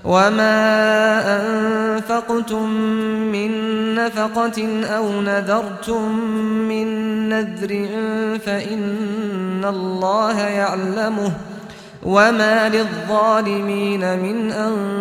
وما أنفقتم من نفقة أو نذرتم من نذر فإن الله يعلمه وما للظالمين من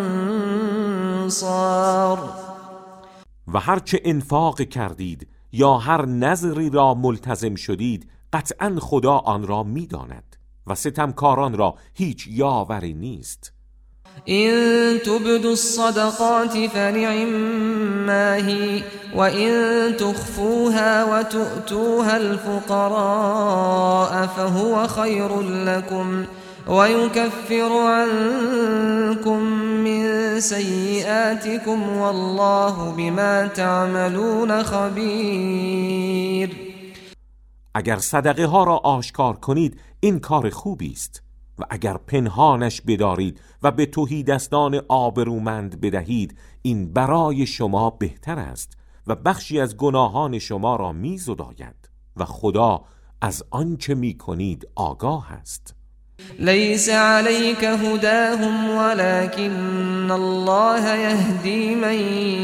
انصار. و هرچه انفاق کردید یا هر نذری را ملتزم شدید قطعا خدا آن را می‌داند و ستمکاران را هیچ یاوری نیست. إن تبدوا الصدقات فنعما هي وإن تخفوها وتؤتوها الفقراء فهو خير لكم ويكفر عنكم من سيئاتكم والله بما تعملون خبير. اگر صدقه ها را آشکار کنید این کار خوبی است و اگر پنهانش بدارید و به تهیدستان آبرومند بدهید این برای شما بهتر است و بخشی از گناهان شما را می‌زداید و خدا از آنچه می‌کنید آگاه است. ليس عليك هداهم ولكن الله يهدي من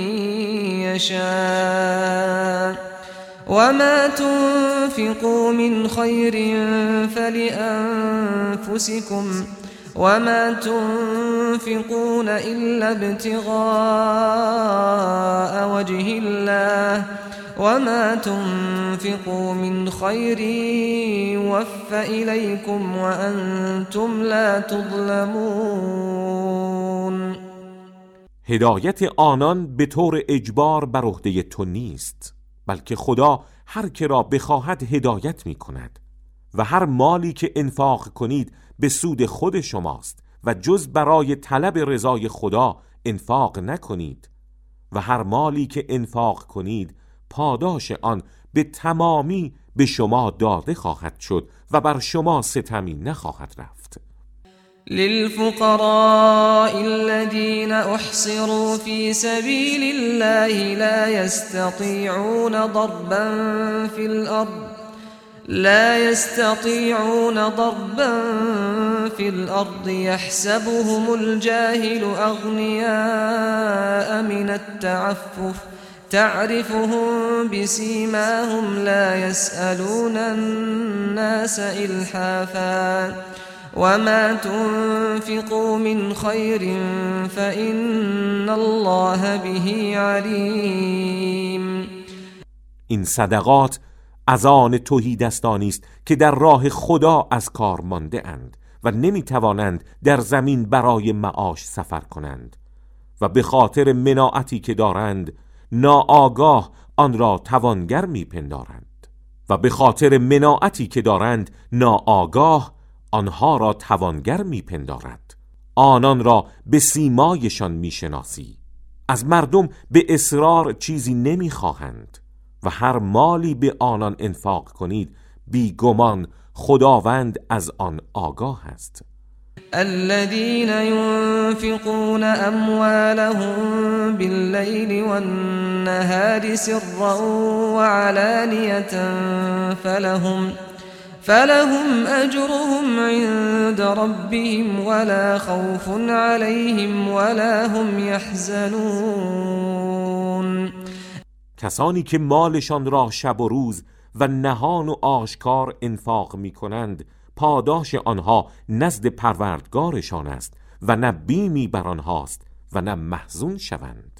يشاء وما تنفقوا من خير فلأنفسكم وما تنفقون إلا ابتغاء وجه الله وما تنفقوا من خير يوفى إليكم وأنتم لا تظلمون. هدایت آنان به طور اجبار بر عهده تو نیست، بلکه خدا هر که را بخواهد هدایت می کند و هر مالی که انفاق کنید به سود خود شماست و جز برای طلب رضای خدا انفاق نکنید و هر مالی که انفاق کنید پاداش آن به تمامی به شما داده خواهد شد و بر شما ستمی نخواهد رفت. للفقراء الذين احصروا في سبيل الله لا يستطيعون ضربا في الأرض يحسبهم الجاهل أغنياء من التعفف تعرفهم بسيماهم لا يسألون الناس إلحافا وما تنفقوا من خير فإن الله به عليم. این صدقات از آن تهیدستانی است که در راه خدا از کار مانده اند و نمی توانند در زمین برای معاش سفر کنند و به خاطر مناعتی که دارند ناآگاه آن را توانگر می پندارند و به خاطر مناعتی که دارند ناآگاه آنها را توانگر می پندارد. آنان را به سیمایشان می شناسی. از مردم به اصرار چیزی نمی خواهند و هر مالی به آنان انفاق کنید بیگمان خداوند از آن آگاه است. الذين ينفقون أموالهم بالليل والنهار سرا وعلانية فلهم أجرهم عند ربهم ولا خوف عليهم ولا هم يحزنون. کسانی که مالشان را شب و روز و نهان و آشکار انفاق می کنند پاداش آنها نزد پروردگارشان است و نه بیمی بر آنهاست و نه محزون شوند.